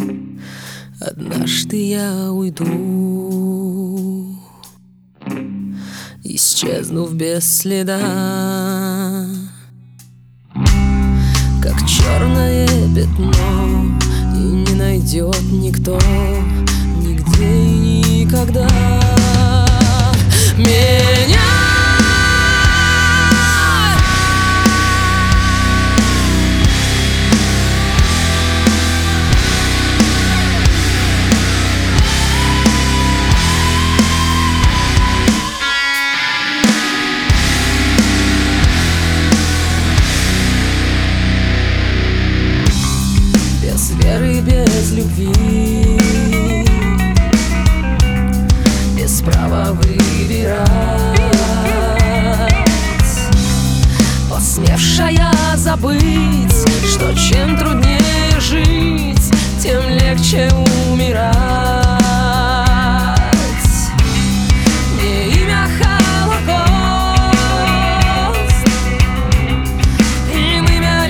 Однажды я уйду, исчезнув без следа, как черное пятно, и не найдет никто нигде и никогда меня. Без веры, без любви, без права выбирать, посмевшая забыть, что чем труднее жить, тем легче умирать. Не имя Холокост, им имя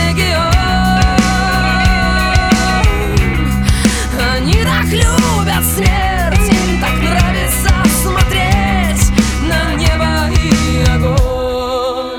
Легион. Они так любят смерть, им так нравится смотреть на небо и огонь.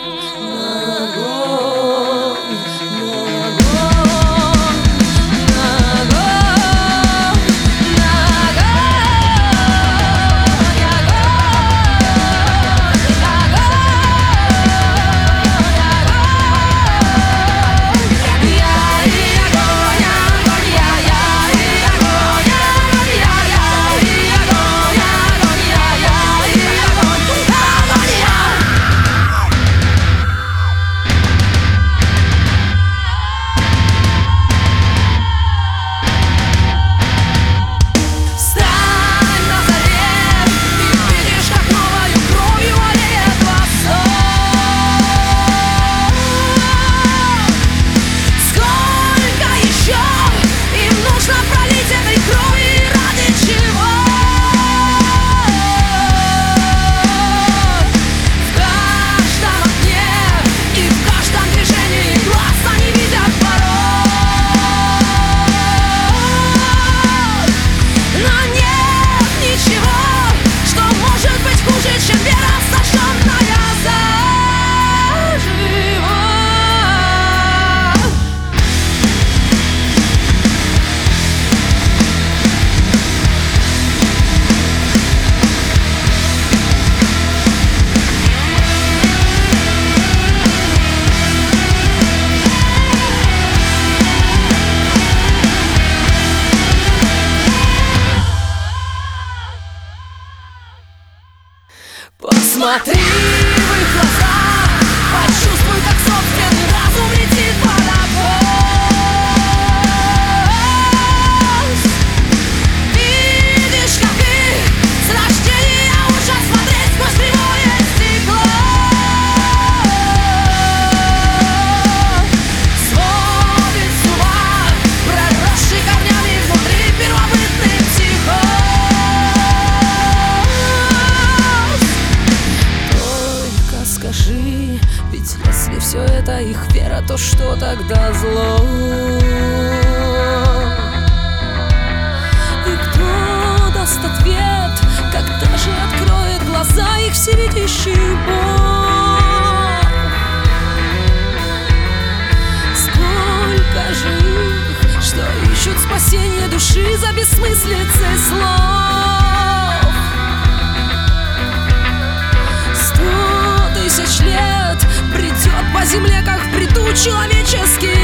Посмотри в их глаза, почувствуй, как собственный разум летит под откос. Видишь, как их с рождения учат смотреть сквозь кривое стекло. Сводит с ума, проросший корнями внутри первобытный психоз. Скажи, ведь если все это их вера, то что тогда зло? И кто даст ответ, когда же откроет глаза их всевидящий Бог? Сколько же их, что ищут спасение души за бессмыслицей слов? 100 000 лет бредет по земле, как в бреду человеческий